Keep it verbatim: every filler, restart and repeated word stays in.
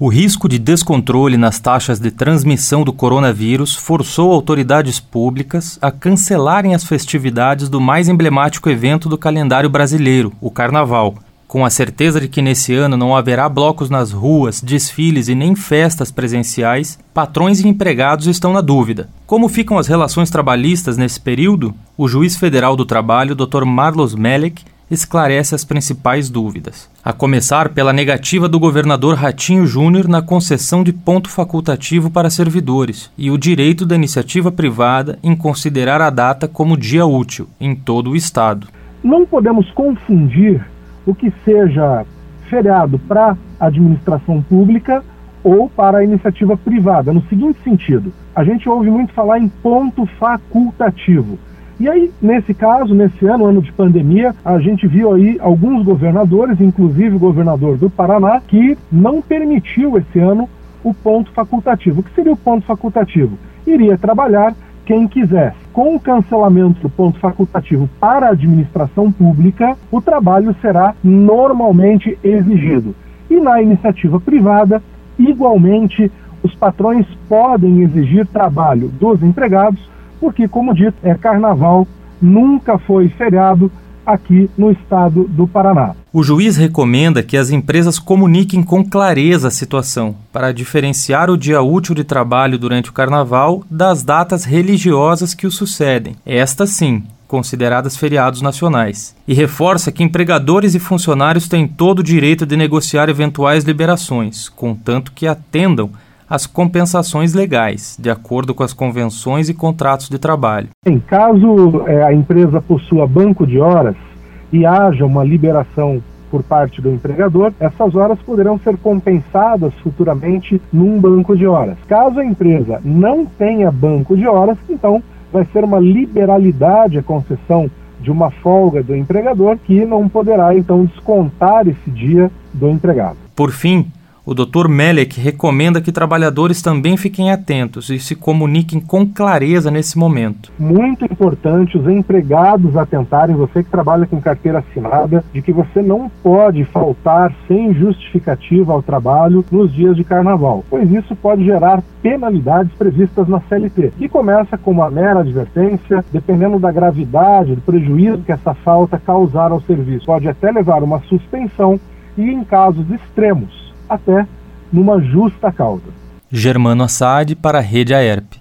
O risco de descontrole nas taxas de transmissão do coronavírus forçou autoridades públicas a cancelarem as festividades do mais emblemático evento do calendário brasileiro, o Carnaval. Com a certeza de que nesse ano não haverá blocos nas ruas, desfiles e nem festas presenciais, patrões e empregados estão na dúvida. Como ficam as relações trabalhistas nesse período? O juiz federal do trabalho, doutor Marlos Melek, esclarece as principais dúvidas. A começar pela negativa do governador Ratinho Júnior na concessão de ponto facultativo para servidores e o direito da iniciativa privada em considerar a data como dia útil em todo o estado. Não podemos confundir o que seja feriado para a administração pública ou para a iniciativa privada, no seguinte sentido: a gente ouve muito falar em ponto facultativo. E aí, nesse caso, nesse ano, ano de pandemia, a gente viu aí alguns governadores, inclusive o governador do Paraná, que não permitiu esse ano o ponto facultativo. O que seria o ponto facultativo? Iria trabalhar quem quisesse. Com o cancelamento do ponto facultativo para a administração pública, o trabalho será normalmente exigido. E na iniciativa privada, igualmente, os patrões podem exigir trabalho dos empregados, porque, como dito, é carnaval, nunca foi feriado aqui no estado do Paraná. O juiz recomenda que as empresas comuniquem com clareza a situação, para diferenciar o dia útil de trabalho durante o carnaval das datas religiosas que o sucedem, estas sim, consideradas feriados nacionais. E reforça que empregadores e funcionários têm todo o direito de negociar eventuais liberações, contanto que atendam as compensações legais, de acordo com as convenções e contratos de trabalho. Em caso é, a empresa possua banco de horas e haja uma liberação por parte do empregador, essas horas poderão ser compensadas futuramente num banco de horas. Caso a empresa não tenha banco de horas, então vai ser uma liberalidade a concessão de uma folga do empregador, que não poderá então descontar esse dia do empregado. Por fim, o doutor Melek recomenda que trabalhadores também fiquem atentos e se comuniquem com clareza nesse momento. Muito importante os empregados atentarem, você que trabalha com carteira assinada, de que você não pode faltar sem justificativa ao trabalho nos dias de carnaval, pois isso pode gerar penalidades previstas na C L T, que começa com uma mera advertência, dependendo da gravidade do prejuízo que essa falta causar ao serviço. Pode até levar uma suspensão e, em casos extremos, até numa justa causa. Germano Assad para a Rede A E R P.